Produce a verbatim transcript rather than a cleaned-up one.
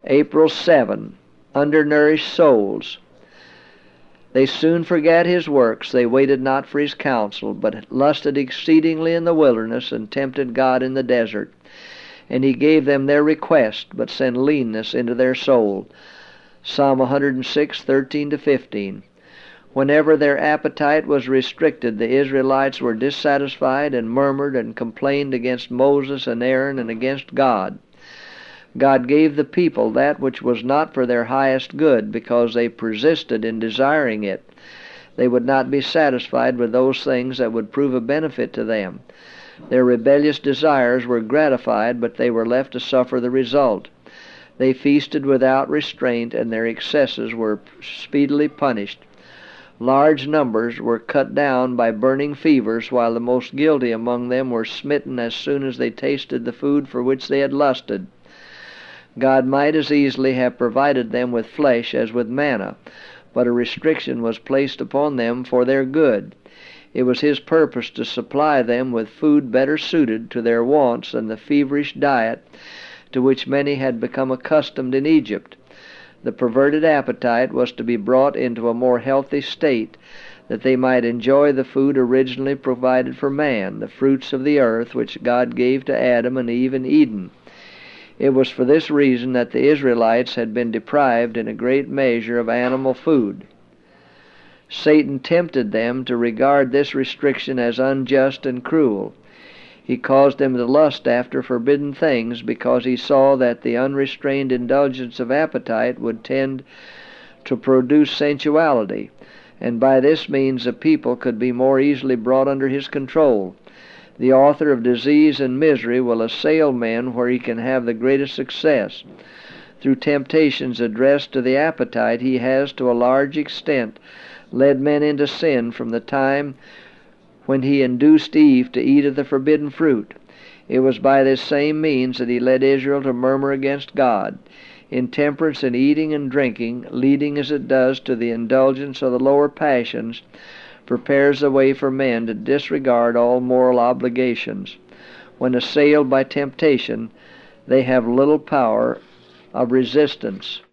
April seventh. Undernourished souls. They soon forgat his works, they waited not for his counsel, but lusted exceedingly in the wilderness, and tempted God in the desert. And he gave them their request, but sent leanness into their soul. Psalm one hundred six, thirteen to fifteen. Whenever their appetite was restricted, the Israelites were dissatisfied and murmured and complained against Moses and Aaron and against God. God gave the people that which was not for their highest good, because they persisted in desiring it. They would not be satisfied with those things that would prove a benefit to them. Their rebellious desires were gratified, but they were left to suffer the result. They feasted without restraint, and their excesses were speedily punished. Large numbers were cut down by burning fevers, while the most guilty among them were smitten as soon as they tasted the food for which they had lusted. God might as easily have provided them with flesh as with manna, but a restriction was placed upon them for their good. It was his purpose to supply them with food better suited to their wants than the feverish diet to which many had become accustomed in Egypt. The perverted appetite was to be brought into a more healthy state, that they might enjoy the food originally provided for man, the fruits of the earth which God gave to Adam and Eve in Eden. It was for this reason that the Israelites had been deprived in a great measure of animal food. Satan tempted them to regard this restriction as unjust and cruel. He caused them to lust after forbidden things, because he saw that the unrestrained indulgence of appetite would tend to produce sensuality, and by this means the people could be more easily brought under his control. The author of disease and misery will assail men where he can have the greatest success. Through temptations addressed to the appetite, he has, to a large extent, led men into sin from the time when he induced Eve to eat of the forbidden fruit. It was by this same means that he led Israel to murmur against God. Intemperance in eating and drinking, leading as it does to the indulgence of the lower passions, prepares the way for men to disregard all moral obligations. When assailed by temptation, they have little power of resistance.